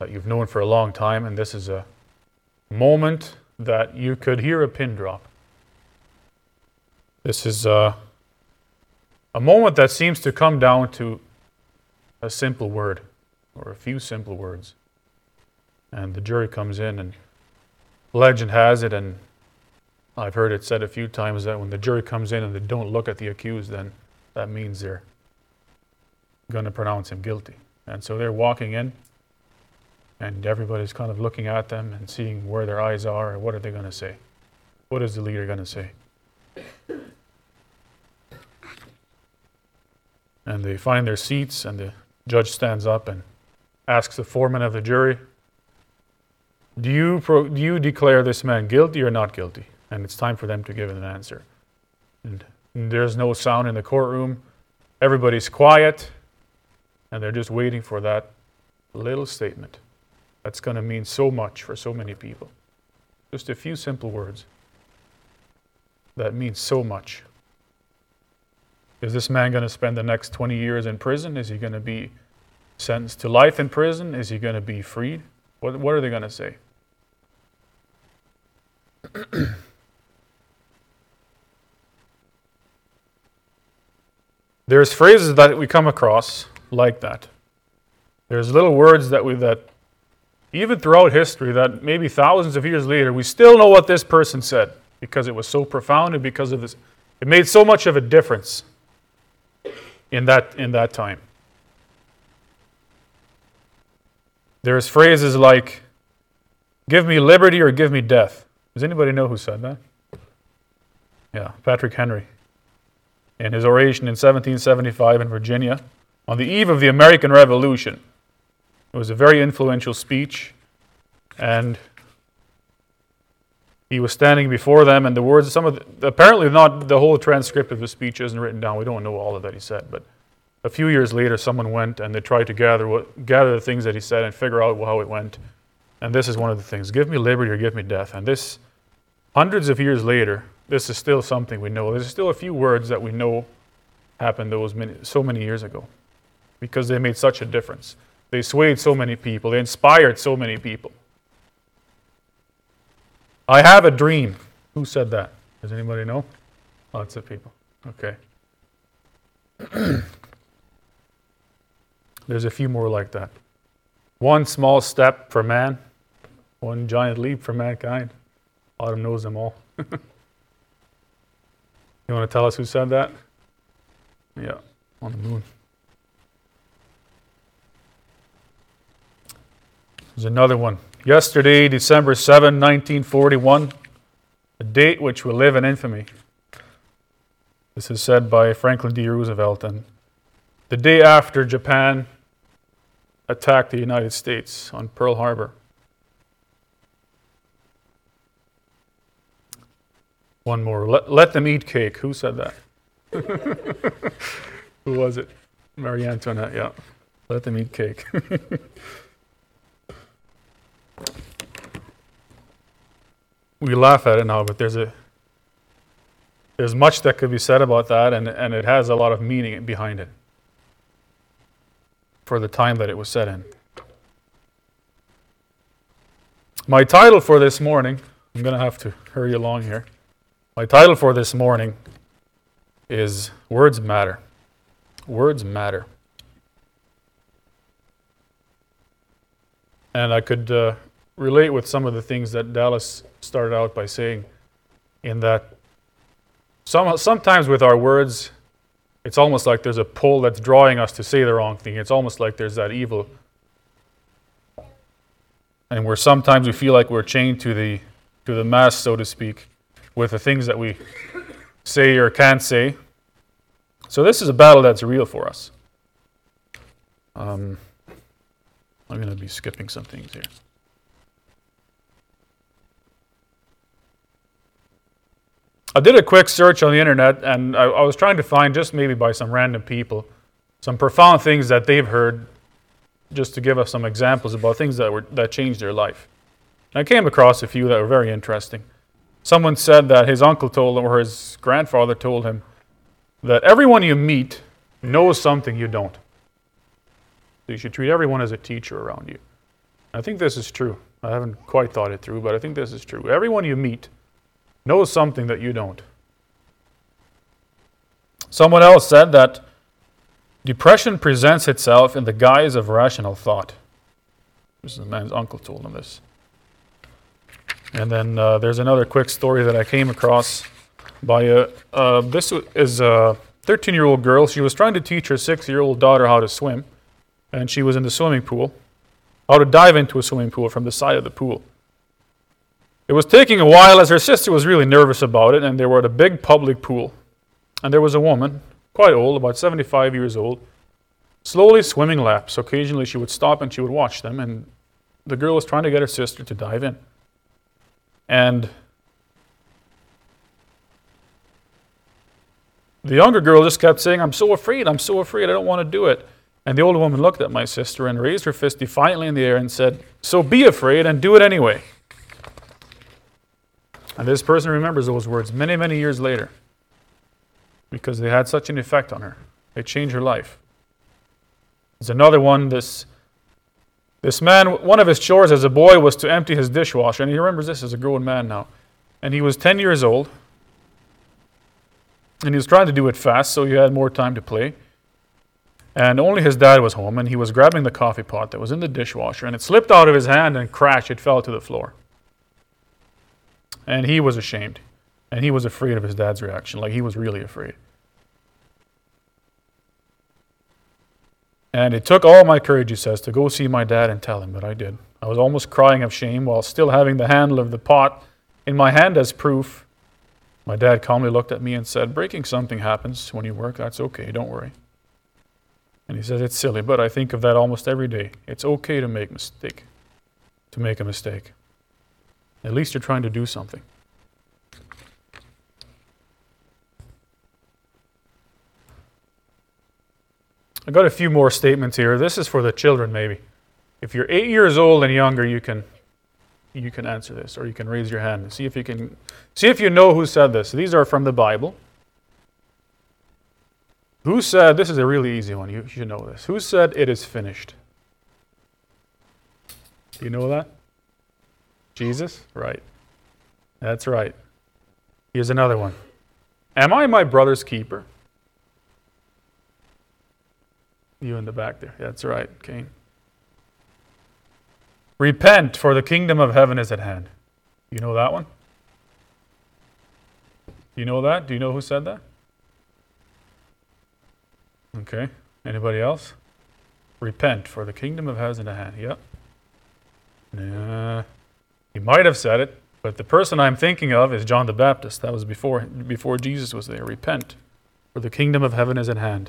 that you've known for a long time, and this is a moment that you could hear a pin drop. This is a moment that seems to come down to a simple word, or a few simple words. And the jury comes in, and legend has it, and I've heard it said a few times, that when the jury comes in and they don't look at the accused, then that means they're going to pronounce him guilty. And so they're walking in, and everybody's kind of looking at them and seeing where their eyes are, and what are they going to say? What is the leader going to say? And they find their seats, and the judge stands up and asks the foreman of the jury, do you declare this man guilty or not guilty? And it's time for them to give an answer. And there's no sound in the courtroom. Everybody's quiet, and they're just waiting for that little statement that's going to mean so much for so many people. Just a few simple words that mean so much. Is this man going to spend the next 20 years in prison? Is he going to be sentenced to life in prison? Is he going to be freed? What are they going to say? There's phrases that we come across like that. There's little words that even throughout history, that maybe thousands of years later, we still know what this person said because it was so profound and because of this. It made so much of a difference in that time. There's phrases like, give me liberty or give me death. Does anybody know who said that? Yeah, Patrick Henry. In his oration in 1775 in Virginia, on the eve of the American Revolution. It was a very influential speech, and he was standing before them, and the words, apparently not the whole transcript of the speech isn't written down. We don't know all of that he said, but a few years later, someone went and they tried to gather the things that he said and figure out how it went. And this is one of the things: give me liberty or give me death. And this, hundreds of years later, this is still something we know. There's still a few words that we know happened so many years ago, because they made such a difference. They swayed so many people. They inspired so many people. I have a dream. Who said that? Does anybody know? Lots of people. Okay. There's a few more like that. One small step for man, one giant leap for mankind. Autumn knows them all. You want to tell us who said that? Yeah, on the moon. There's another one. Yesterday, December 7, 1941, a date which will live in infamy. This is said by Franklin D. Roosevelt, and the day after Japan attacked the United States on Pearl Harbor. One more. Let them eat cake. Who said that? Who was it? Marie Antoinette, yeah. Let them eat cake. We laugh at it now, but there's much that could be said about that, and it has a lot of meaning behind it for the time that it was said in. My title for this morning, I'm going to have to hurry along here. My title for this morning is Words Matter. Words matter. And I could relate with some of the things that Dallas started out by saying, in that sometimes with our words, it's almost like there's a pull that's drawing us to say the wrong thing. It's almost like there's that evil. And where sometimes we feel like we're chained to the mast, so to speak, with the things that we say or can't say. So this is a battle that's real for us. I'm going to be skipping some things here. I did a quick search on the internet, and I was trying to find, just maybe by some random people, some profound things that they've heard, just to give us some examples about things that changed their life. And I came across a few that were very interesting. Someone said that his uncle told him, or his grandfather told him, that everyone you meet knows something you don't. So you should treat everyone as a teacher around you. I think this is true. I haven't quite thought it through, but I think this is true. Everyone you meet knows something that you don't. Someone else said that depression presents itself in the guise of rational thought. This is the man's uncle told him this. And then there's another quick story that I came across by this is a 13-year-old girl. She was trying to teach her 6-year-old daughter how to swim, and she was in the swimming pool, how to dive into a swimming pool from the side of the pool. It was taking a while as her sister was really nervous about it, and they were at a big public pool. And there was a woman, quite old, about 75 years old, slowly swimming laps. Occasionally she would stop and she would watch them, and the girl was trying to get her sister to dive in. And the younger girl just kept saying, I'm so afraid, I don't want to do it. And the older woman looked at my sister and raised her fist defiantly in the air and said, so be afraid and do it anyway. And this person remembers those words many, many years later because they had such an effect on her. They changed her life. There's another one, this man, one of his chores as a boy was to empty his dishwasher, and he remembers this as a grown man now. And he was 10 years old, and he was trying to do it fast so he had more time to play. And only his dad was home, and he was grabbing the coffee pot that was in the dishwasher, and it slipped out of his hand and crashed. It fell to the floor. And he was ashamed, and he was afraid of his dad's reaction, like he was really afraid. And it took all my courage, he says, to go see my dad and tell him, but I did. I was almost crying of shame while still having the handle of the pot in my hand as proof. My dad calmly looked at me and said, breaking something happens when you work, that's okay, don't worry. And he said, it's silly, but I think of that almost every day. It's okay to make a mistake. At least you're trying to do something. I got a few more statements here. This is for the children, maybe. If you're 8 years old and younger, you can answer this, or you can raise your hand and see if you know who said this. These are from the Bible. Who said, this is a really easy one, you should know this. Who said it is finished? Do you know that? Jesus? Right. That's right. Here's another one. Am I my brother's keeper? You in the back there. That's right, Cain. Repent, for the kingdom of heaven is at hand. You know that one? You know that? Do you know who said that? Okay. Anybody else? Repent, for the kingdom of heaven is at hand. Yep. Nah. He might have said it, but the person I'm thinking of is John the Baptist. That was before Jesus was there. Repent, for the kingdom of heaven is at hand.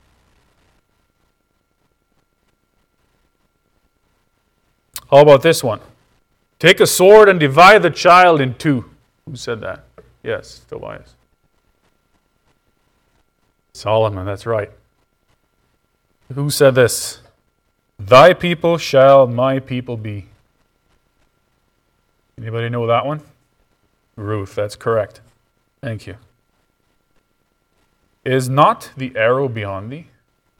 How about this one? Take a sword and divide the child in two. Who said that? Yes, Tobias. Solomon, that's right. Who said this? Thy people shall my people be. Anybody know that one? Ruth, that's correct. Thank you. Is not the arrow beyond thee?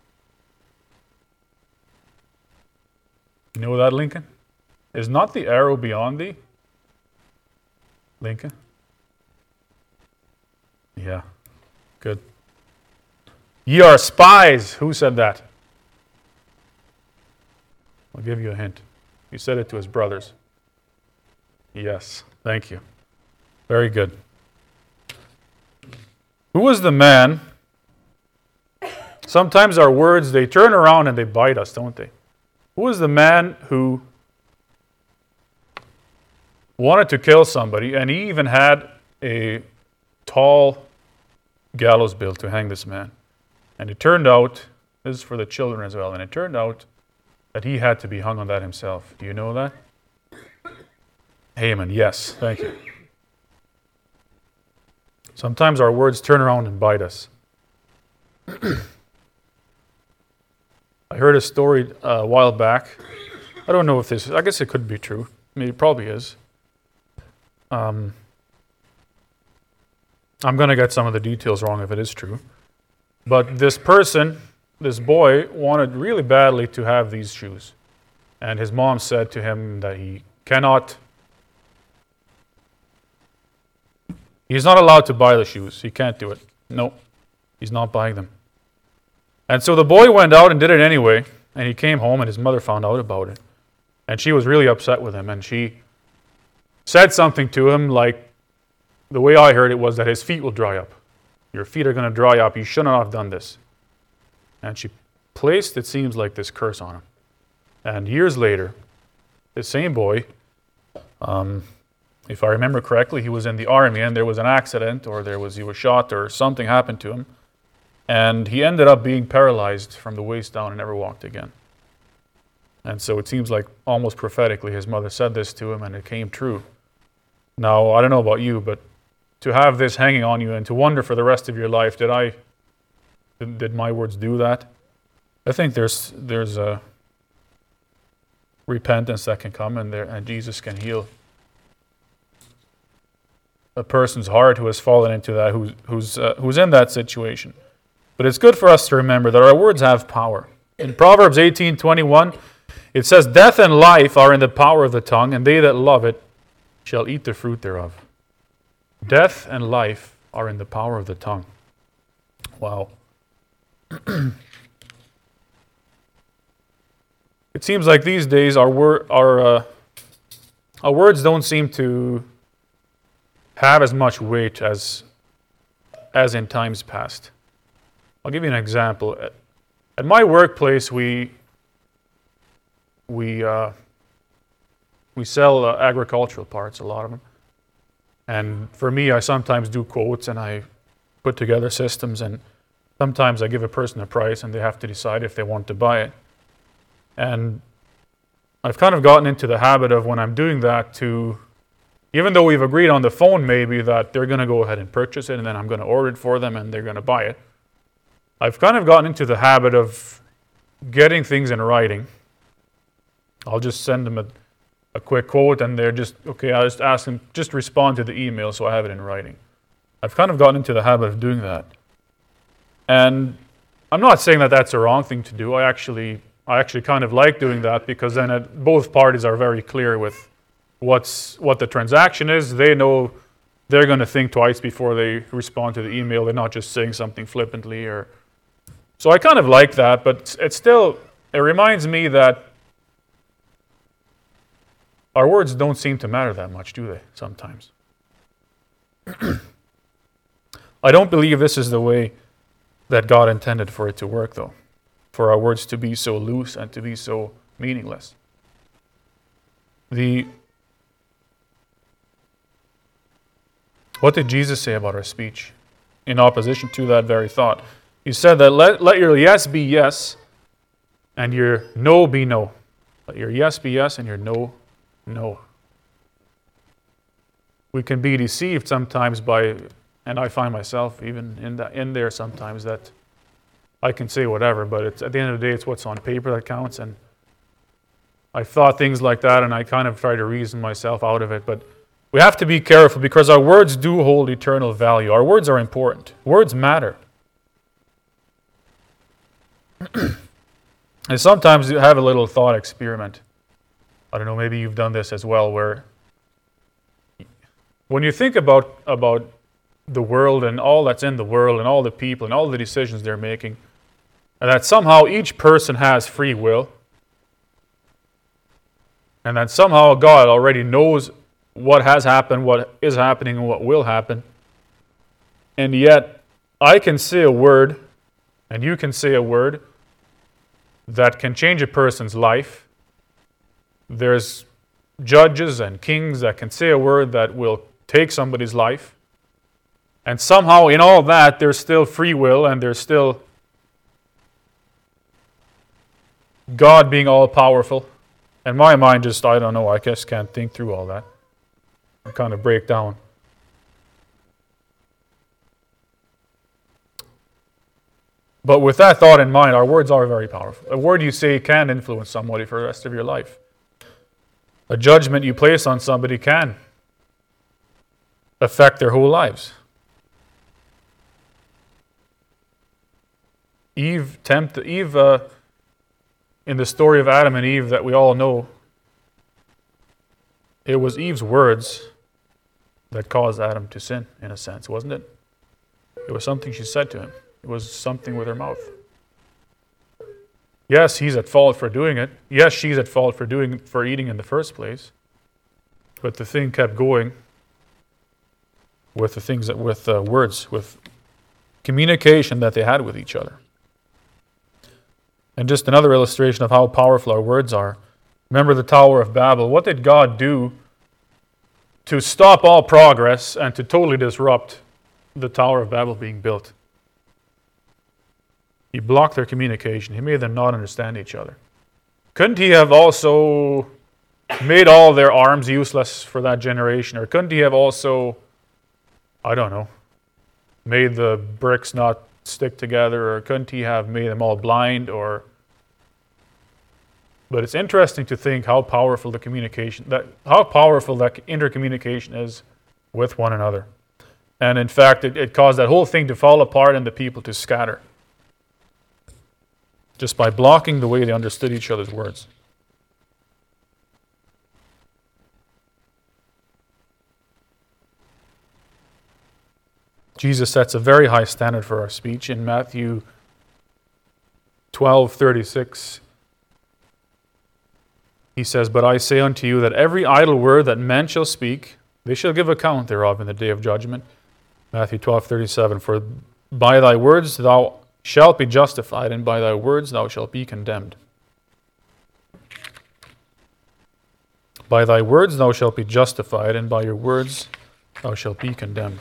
You know that, Lincoln? Is not the arrow beyond thee? Lincoln? Yeah, good. Ye are spies. Who said that? I'll give you a hint. He said it to his brothers. Yes, thank you. Very good. Who was the man? Sometimes our words, they turn around and they bite us, don't they? Who was the man who wanted to kill somebody, and he even had a tall gallows built to hang this man? And it turned out, this is for the children as well, and it turned out that he had to be hung on that himself. Do you know that? Haman, yes, thank you. Sometimes our words turn around and bite us. I heard a story a while back. I don't know if this, I guess it could be true. I mean, it probably is. I'm going to get some of the details wrong if it is true. But this person, this boy, wanted really badly to have these shoes. And his mom said to him that he's not allowed to buy the shoes. He can't do it. No, he's not buying them. And so the boy went out and did it anyway, and he came home and his mother found out about it. And she was really upset with him, and she said something to him like, the way I heard it was that his feet will dry up. Your feet are going to dry up. You should not have done this. And she placed, it seems like, this curse on him. And years later, the same boy, if I remember correctly, he was in the army and there was an accident or he was shot or something happened to him. And he ended up being paralyzed from the waist down and never walked again. And so it seems like almost prophetically his mother said this to him and it came true. Now, I don't know about you, but to have this hanging on you and to wonder for the rest of your life, did my words do that? I think there's a repentance that can come and Jesus can heal a person's heart who has fallen into that, who's in that situation. But it's good for us to remember that our words have power. In Proverbs 18:21, it says, "Death and life are in the power of the tongue, and they that love it shall eat the fruit thereof." Death and life are in the power of the tongue. Wow. It seems like these days our words don't seem to have as much weight as in times past. I'll give you an example. At my workplace, we sell agricultural parts, a lot of them. And for me, I sometimes do quotes and I put together systems, and sometimes I give a person a price and they have to decide if they want to buy it. And I've kind of gotten into the habit of, when I'm doing that, even though we've agreed on the phone maybe that they're going to go ahead and purchase it and then I'm going to order it for them and they're going to buy it, I've kind of gotten into the habit of getting things in writing. I'll just send them a quick quote and they're just, okay, I'll just ask them, just respond to the email so I have it in writing. I've kind of gotten into the habit of doing that. And I'm not saying that that's a wrong thing to do. I actually kind of like doing that, because then both parties are very clear with what the transaction is. They know they're going to think twice before they respond to the email. They're not just saying something flippantly. So I kind of like that, but it reminds me that our words don't seem to matter that much, do they, sometimes? I don't believe this is the way that God intended for it to work, though, for our words to be so loose and to be so meaningless. What did Jesus say about our speech in opposition to that very thought? He said that let your yes be yes and your no be no. Let your yes be yes and your no, no. We can be deceived sometimes and I find myself even in there sometimes, that I can say whatever, but at the end of the day, it's what's on paper that counts. And I've thought things like that, and I kind of try to reason myself out of it. But we have to be careful, because our words do hold eternal value. Our words are important. Words matter. And sometimes you have a little thought experiment. I don't know, maybe you've done this as well, where when you think about the world and all that's in the world and all the people and all the decisions they're making, and that somehow each person has free will, and that somehow God already knows what has happened, what is happening, and what will happen, and yet I can say a word and you can say a word that can change a person's life. There's judges and kings that can say a word that will take somebody's life. And somehow in all that, there's still free will, and there's still God being all-powerful. And my mind just, I don't know, I guess can't think through all that. I kind of break down. But with that thought in mind, our words are very powerful. A word you say can influence somebody for the rest of your life. A judgment you place on somebody can affect their whole lives. Eve in the story of Adam and Eve that we all know, it was Eve's words that caused Adam to sin, in a sense, wasn't it? It was something she said to him. It was something with her mouth. Yes, he's at fault for doing it. Yes, she's at fault for eating in the first place. But the thing kept going with the things with words, with communication that they had with each other. And just another illustration of how powerful our words are. Remember the Tower of Babel. What did God do to stop all progress and to totally disrupt the Tower of Babel being built? He blocked their communication. He made them not understand each other. Couldn't he have also made all their arms useless for that generation? Or couldn't he have also, I don't know, made the bricks not stick together? Or couldn't he have made them all blind? But it's interesting to think how powerful that intercommunication is with one another. And in fact, it caused that whole thing to fall apart and the people to scatter, just by blocking the way they understood each other's words. Jesus sets a very high standard for our speech. In Matthew 12:36, he says, "But I say unto you that every idle word that men shall speak, they shall give account thereof in the day of judgment." Matthew 12:37, "For by thy words thou shalt be justified, and by thy words thou shalt be condemned." By thy words thou shalt be justified, and by your words thou shalt be condemned.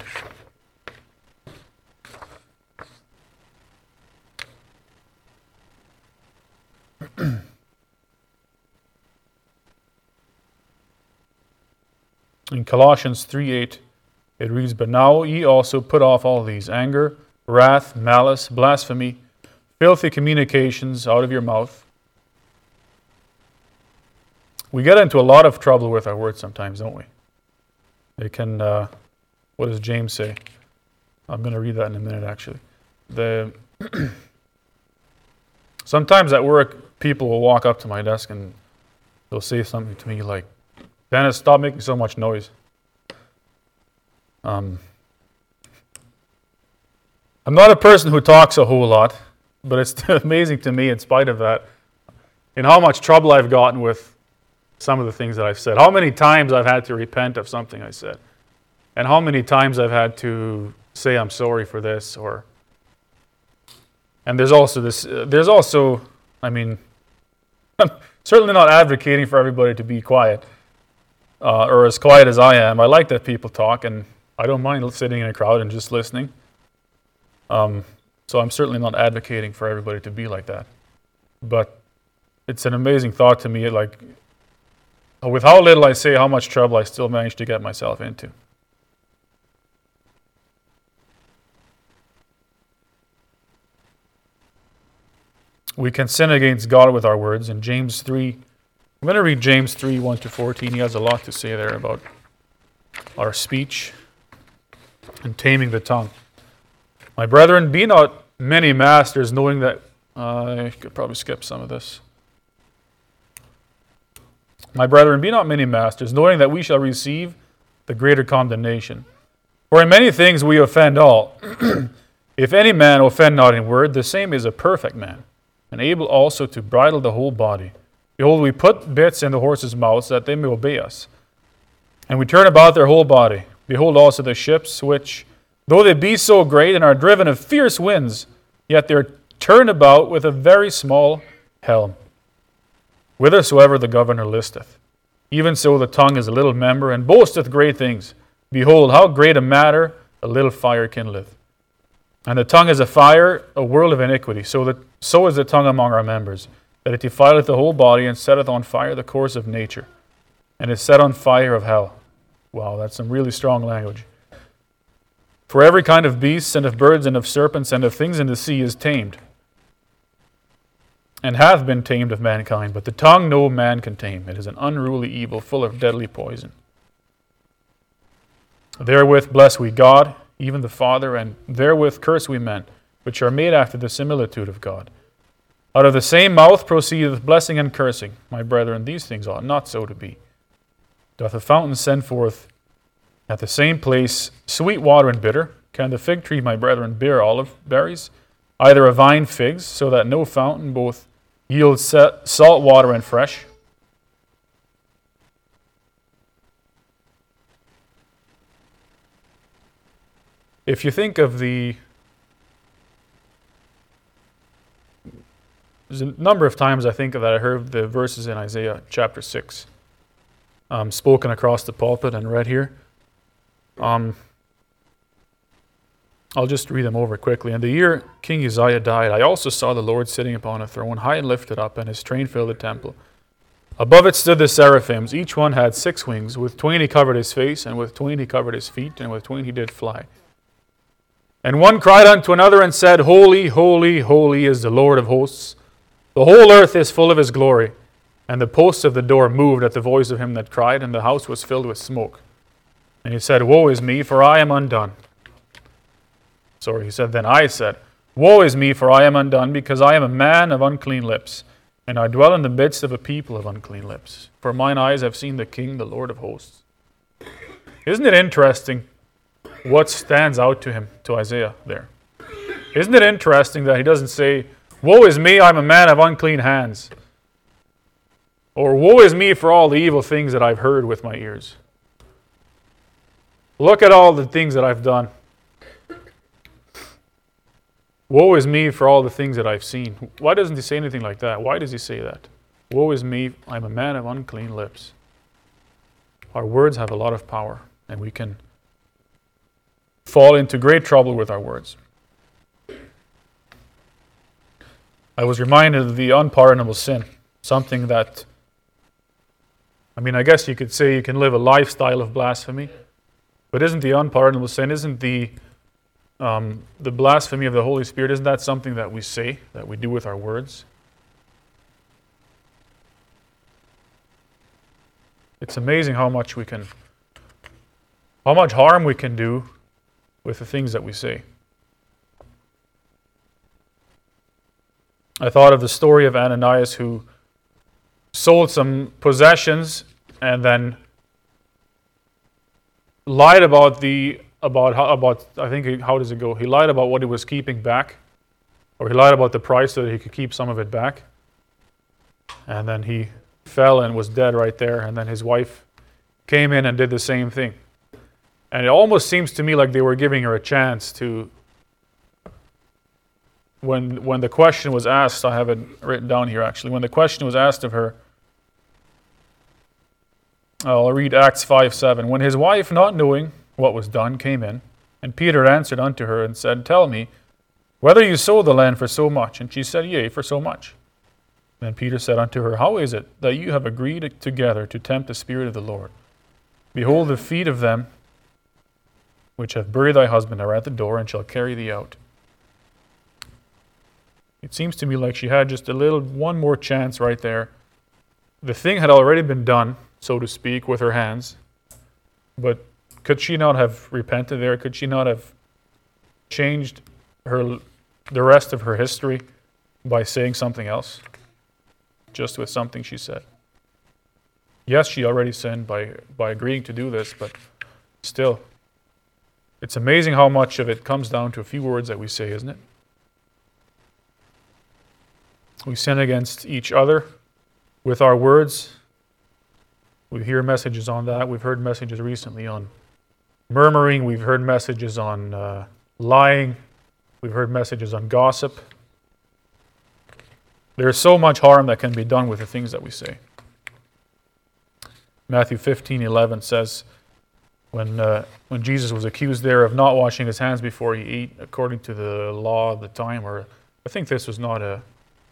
In Colossians 3:8, it reads, "But now ye also put off all these: anger, wrath, malice, blasphemy, filthy communications out of your mouth." We get into a lot of trouble with our words sometimes, don't we? It can, what does James say? I'm going to read that in a minute, actually. Sometimes at work, people will walk up to my desk and they'll say something to me like, "Dennis, stop making so much noise." I'm not a person who talks a whole lot, but it's amazing to me, in spite of that, in how much trouble I've gotten with some of the things that I've said. How many times I've had to repent of something I said. And how many times I've had to say I'm sorry for this, and there's also, I'm certainly not advocating for everybody to be quiet, or as quiet as I am. I like that people talk, and I don't mind sitting in a crowd and just listening. So I'm certainly not advocating for everybody to be like that. But it's an amazing thought to me, like, with how little I say, how much trouble I still manage to get myself into. We can sin against God with our words. In James 3, I'm going to read James 3, 1-14. He has a lot to say there about our speech and taming the tongue. "My brethren, be not many masters, knowing that..." I could probably skip some of this. "My brethren, be not many masters, knowing that we shall receive the greater condemnation. For in many things we offend all. If any man offend not in word, the same is a perfect man, and able also to bridle the whole body. Behold, we put bits in the horses' mouths, that they may obey us. And we turn about their whole body. Behold also the ships, which, though they be so great and are driven of fierce winds, yet they are turned about with a very small helm, whithersoever the governor listeth. Even so the tongue is a little member, and boasteth great things. Behold, how great a matter a little fire kindleth. And the tongue is a fire, a world of iniquity. So is the tongue among our members, that it defileth the whole body, and setteth on fire the course of nature, and is set on fire of hell." Wow, that's some really strong language. "For every kind of beasts, and of birds, and of serpents, and of things in the sea is tamed, and hath been tamed of mankind. But the tongue no man can tame. It is an unruly evil, full of deadly poison. Therewith bless we God, even the Father, and therewith curse we men, which are made after the similitude of God. Out of the same mouth proceedeth blessing and cursing. My brethren, these things ought not so to be. Doth a fountain send forth at the same place sweet water and bitter? Can the fig tree, my brethren, bear olive berries? Either a vine figs, so that no fountain both yields salt water and fresh? If you think of there's a number of times I think that I heard the verses in Isaiah chapter 6 spoken across the pulpit and read here. I'll just read them over quickly. In the year King Uzziah died, I also saw the Lord sitting upon a throne, high and lifted up, and his train filled the temple. Above it stood the seraphims. Each one had 6 wings. With twain he covered his face, and with twain he covered his feet, and with twain he did fly. And one cried unto another and said, Holy, holy, holy is the Lord of hosts. The whole earth is full of his glory. And the posts of the door moved at the voice of him that cried, and the house was filled with smoke. And he said, Woe is me, for I am undone. He said, Then I said, Woe is me, for I am undone, because I am a man of unclean lips, and I dwell in the midst of a people of unclean lips. For mine eyes have seen the King, the Lord of hosts. Isn't it interesting what stands out to him, to Isaiah there? Isn't it interesting that he doesn't say, Woe is me, I'm a man of unclean hands. Or woe is me for all the evil things that I've heard with my ears. Look at all the things that I've done. Woe is me for all the things that I've seen. Why doesn't he say anything like that? Why does he say that? Woe is me, I'm a man of unclean lips. Our words have a lot of power, and we can fall into great trouble with our words. I was reminded of the unpardonable sin, something that, I guess you could say you can live a lifestyle of blasphemy, but isn't the unpardonable sin, isn't the blasphemy of the Holy Spirit, isn't that something that we say, that we do with our words? It's amazing how much harm we can do with the things that we say. I thought of the story of Ananias, who sold some possessions and then lied about how does it go? He lied about what he was keeping back, or he lied about the price so that he could keep some of it back. And then he fell and was dead right there. And then his wife came in and did the same thing. And it almost seems to me like they were giving her a chance to, when the question was asked, I have it written down here actually, when the question was asked of her, I'll read Acts 5:7. When his wife, not knowing what was done, came in, and Peter answered unto her and said, Tell me, whether you sold the land for so much? And she said, Yea, for so much. Then Peter said unto her, How is it that you have agreed together to tempt the Spirit of the Lord? Behold, the feet of them which have buried thy husband are at the door, and shall carry thee out. It seems to me like she had just one more chance right there. The thing had already been done, so to speak, with her hands. But could she not have repented there? Could she not have changed the rest of her history by saying something else? Just with something she said. Yes, she already sinned by agreeing to do this, but still, it's amazing how much of it comes down to a few words that we say, isn't it? We sin against each other with our words. We hear messages on that. We've heard messages recently on murmuring. We've heard messages on lying. We've heard messages on gossip. There's so much harm that can be done with the things that we say. Matthew 15:11 says, when Jesus was accused there of not washing his hands before he ate, according to the law of the time, or I think this was not a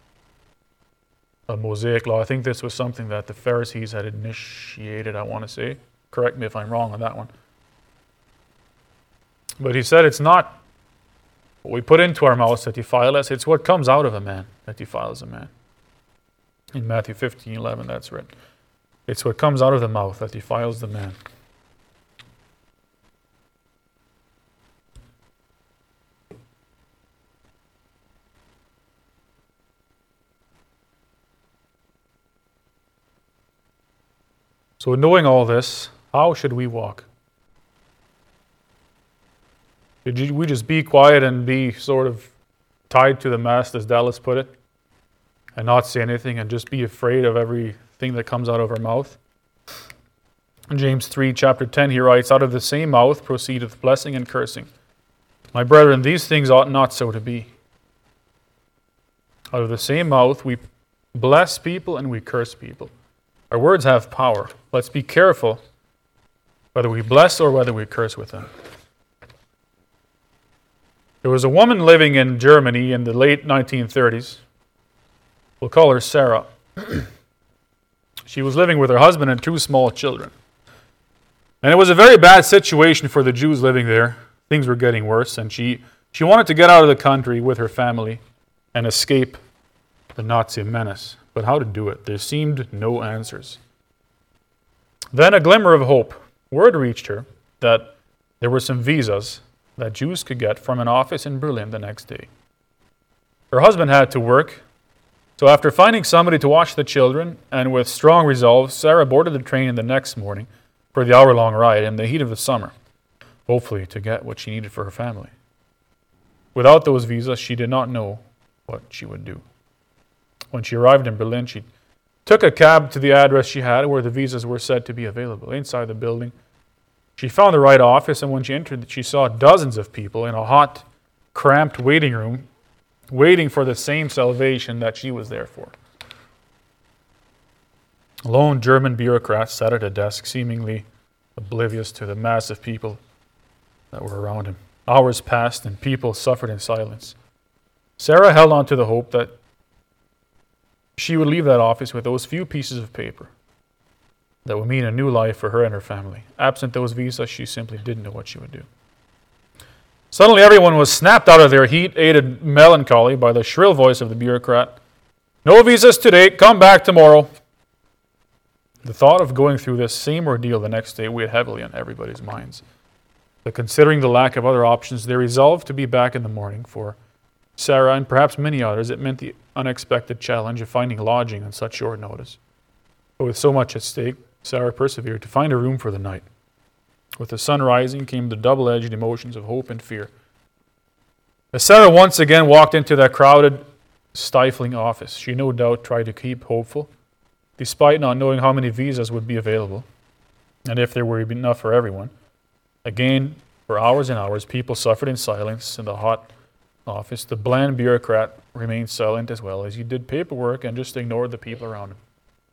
Mosaic law. I think this was something that the Pharisees had initiated, I want to say. Correct me if I'm wrong on that one. But he said it's not what we put into our mouths that defile us, it's what comes out of a man that defiles a man. In Matthew 15:11, that's written. It's what comes out of the mouth that defiles the man. So knowing all this, how should we walk? Should we just be quiet and be sort of tied to the mast, as Dallas put it, and not say anything and just be afraid of everything that comes out of our mouth? In James 3, chapter 10, he writes, "Out of the same mouth proceedeth blessing and cursing. My brethren, these things ought not so to be." Out of the same mouth we bless people and we curse people. Our words have power. Let's be careful whether we bless or whether we curse with them. There was a woman living in Germany in the late 1930s. We'll call her Sarah. She was living with her husband and 2 small children. And it was a very bad situation for the Jews living there. Things were getting worse, and she wanted to get out of the country with her family and escape the Nazi menace. But how to do it? There seemed no answers. Then a glimmer of hope. Word reached her that there were some visas that Jews could get from an office in Berlin the next day. Her husband had to work, so after finding somebody to watch the children, and with strong resolve, Sarah boarded the train the next morning for the hour-long ride in the heat of the summer, hopefully to get what she needed for her family. Without those visas, she did not know what she would do. When she arrived in Berlin, she took a cab to the address she had where the visas were said to be available. Inside the building, she found the right office, and when she entered, she saw dozens of people in a hot, cramped waiting room waiting for the same salvation that she was there for. A lone German bureaucrat sat at a desk, seemingly oblivious to the mass of people that were around him. Hours passed, and people suffered in silence. Sarah held on to the hope that she would leave that office with those few pieces of paper that would mean a new life for her and her family. Absent those visas, she simply didn't know what she would do. Suddenly, everyone was snapped out of their heat-aided melancholy by the shrill voice of the bureaucrat. "No visas today, come back tomorrow." The thought of going through this same ordeal the next day weighed heavily on everybody's minds. But considering the lack of other options, they resolved to be back in the morning. For Sarah and perhaps many others, it meant the unexpected challenge of finding lodging on such short notice. But with so much at stake, Sarah persevered to find a room for the night. With the sun rising came the double-edged emotions of hope and fear. As Sarah once again walked into that crowded, stifling office, she no doubt tried to keep hopeful, despite not knowing how many visas would be available, and if there were enough for everyone. Again, for hours and hours, people suffered in silence in the hot office. The bland bureaucrat remained silent as well, as he did paperwork and just ignored the people around him.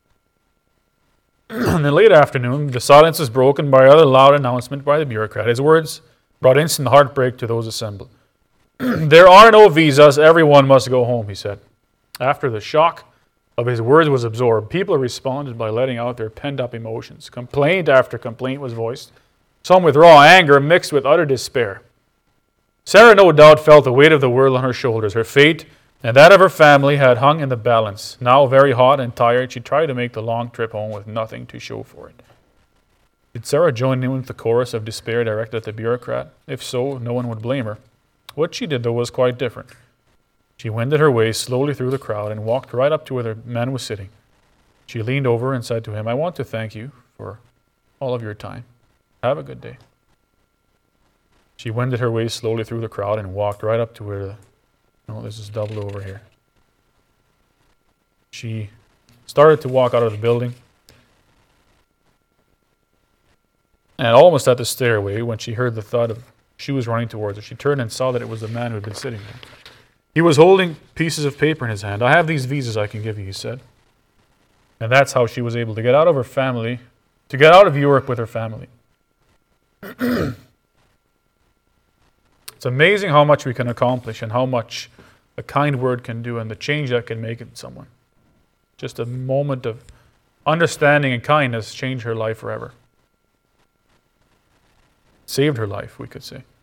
In the late afternoon, the silence was broken by another loud announcement by the bureaucrat. His words brought instant heartbreak to those assembled. "There are no visas, everyone must go home," he said. After the shock of his words was absorbed, people responded by letting out their pent-up emotions. Complaint after complaint was voiced, some with raw anger mixed with utter despair. Sarah no doubt felt the weight of the world on her shoulders. Her fate and that of her family had hung in the balance. Now very hot and tired, she tried to make the long trip home with nothing to show for it. Did Sarah join in with the chorus of despair directed at the bureaucrat? If so, no one would blame her. What she did, though, was quite different. She wended her way slowly through the crowd and walked right up to where the man was sitting. She leaned over and said to him, "I want to thank you for all of your time. Have a good day." She wended her way slowly through the crowd and walked right up to where this is doubled over here. She started to walk out of the building, and almost at the stairway, when she heard the thud of shoes running towards her, she turned and saw that it was the man who had been sitting there. He was holding pieces of paper in his hand. "I have these visas I can give you," he said. And that's how she was able to get out of her family, to get out of Europe with her family. It's amazing how much we can accomplish and how much a kind word can do and the change that can make in someone. Just a moment of understanding and kindness changed her life forever. Saved her life, we could say.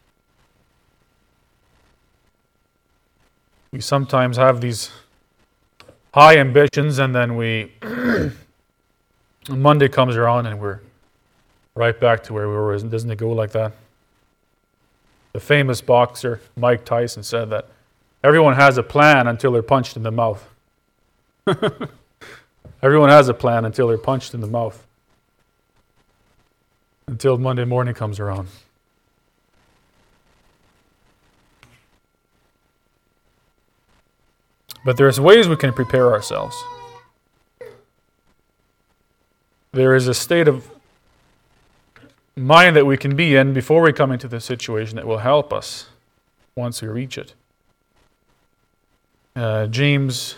We sometimes have these high ambitions, and then Monday comes around and we're right back to where we were. Doesn't it go like that? The famous boxer Mike Tyson said that everyone has a plan until they're punched in the mouth. Everyone has a plan until they're punched in the mouth. until Monday morning comes around. But there's ways we can prepare ourselves. There is a state of mind that we can be in before we come into the situation that will help us once we reach it. James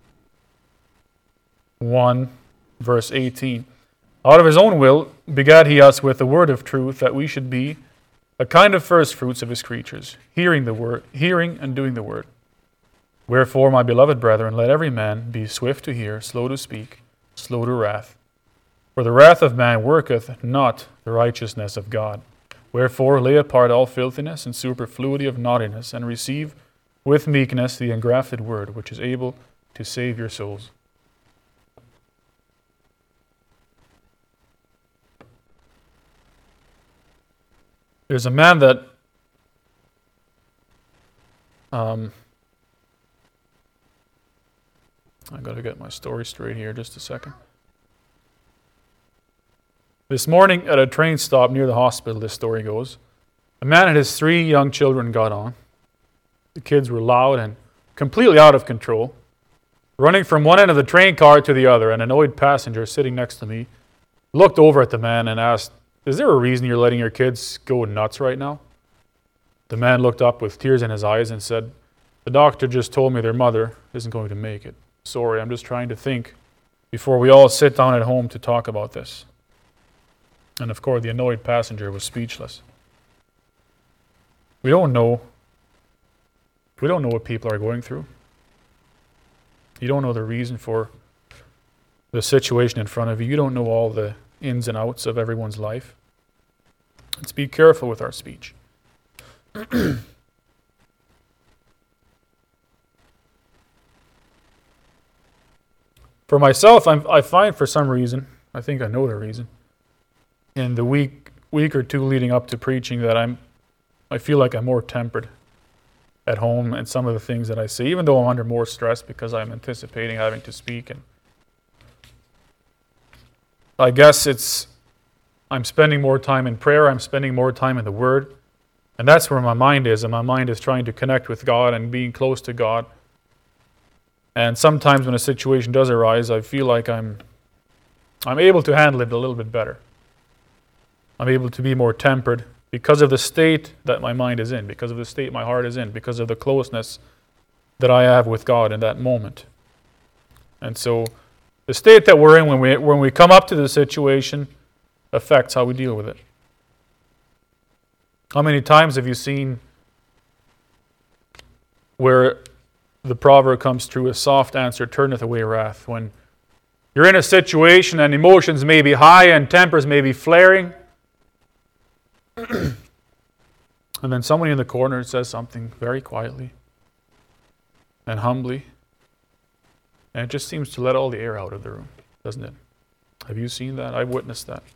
1, verse 18. Out of his own will begat he us with the word of truth, that we should be a kind of first fruits of his creatures, hearing and doing the word. Wherefore, my beloved brethren, let every man be swift to hear, slow to speak, slow to wrath. For the wrath of man worketh not the righteousness of God. Wherefore, lay apart all filthiness and superfluity of naughtiness, and receive with meekness the engrafted word, which is able to save your souls. There's a man that I got to get my story straight here, just a second. This morning at a train stop near the hospital, this story goes, a man and his 3 young children got on. The kids were loud and completely out of control, running from one end of the train car to the other. An annoyed passenger sitting next to me looked over at the man and asked, "Is there a reason you're letting your kids go nuts right now?" The man looked up with tears in his eyes and said, "The doctor just told me their mother isn't going to make it. Sorry, I'm just trying to think before we all sit down at home to talk about this." And of course, the annoyed passenger was speechless. We don't know what people are going through. You don't know the reason for the situation in front of you. You don't know all the ins and outs of everyone's life. Let's be careful with our speech. For myself, I find for some reason, I think I know the reason, in the week or two leading up to preaching, that I feel like I'm more tempered at home and some of the things that I say, even though I'm under more stress because I'm anticipating having to speak. And I guess I'm spending more time in prayer, I'm spending more time in the Word, and that's where my mind is, and my mind is trying to connect with God and being close to God. And sometimes when a situation does arise, I feel like I'm able to handle it a little bit better. I'm able to be more tempered because of the state that my mind is in, because of the state my heart is in, because of the closeness that I have with God in that moment. And so the state that we're in when we come up to the situation affects how we deal with it. How many times have you seen where the proverb comes true, "A soft answer turneth away wrath"? When you're in a situation and emotions may be high and tempers may be flaring, and then somebody in the corner says something very quietly and humbly, and it just seems to let all the air out of the room, doesn't it? Have you seen that? I've witnessed that.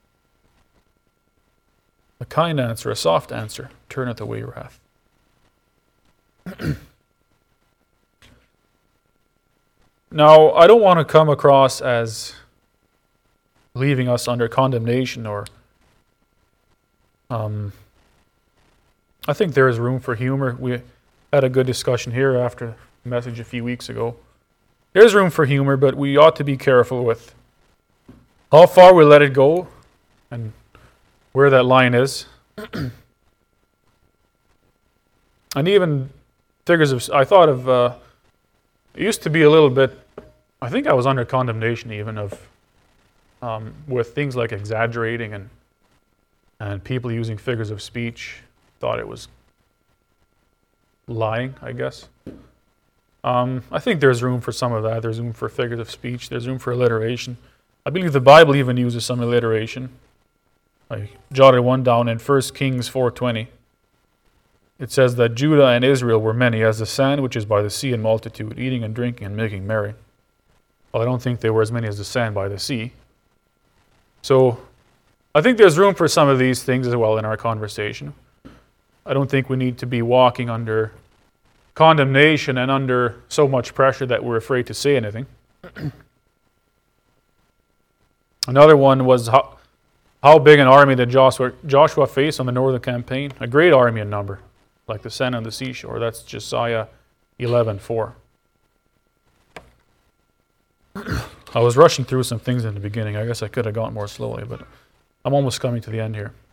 A kind answer, a soft answer, turneth away wrath. Now, I don't want to come across as leaving us under condemnation or I think there is room for humor. We had a good discussion here after the message a few weeks ago. There's room for humor, but we ought to be careful with how far we let it go and where that line is. And even figures of, I thought of, it used to be a little bit, I think I was under condemnation even of, with things like exaggerating and people using figures of speech. Thought it was lying, I guess. I think there's room for some of that. There's room for figures of speech. There's room for alliteration. I believe the Bible even uses some alliteration. I jotted one down in 1 Kings 4:20. It says that Judah and Israel were many as the sand which is by the sea in multitude, eating and drinking and making merry. Well, I don't think they were as many as the sand by the sea. So I think there's room for some of these things as well in our conversation. I don't think we need to be walking under condemnation and under so much pressure that we're afraid to say anything. Another one was How big an army did Joshua face on the northern campaign? A great army in number, like the sand on the seashore. That's Josiah 11:4. I was rushing through some things in the beginning. I guess I could have gone more slowly, but I'm almost coming to the end here.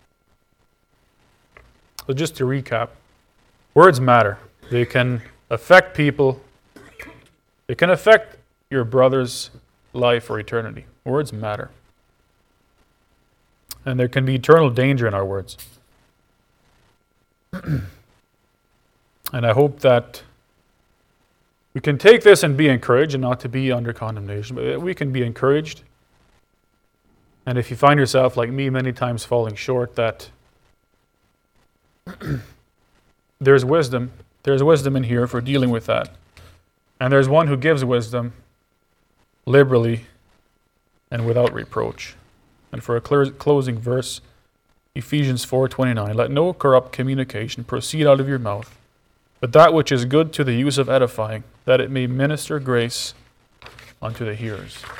So just to recap, words matter. They can affect people. They can affect your brother's life or eternity. Words matter. And there can be eternal danger in our words. And I hope that we can take this and be encouraged and not to be under condemnation, but we can be encouraged. And if you find yourself, like me, many times falling short, that there's wisdom. There's wisdom in here for dealing with that. And there's one who gives wisdom liberally and without reproach. And for a closing verse, Ephesians 4:29, let no corrupt communication proceed out of your mouth, but that which is good to the use of edifying, that it may minister grace unto the hearers.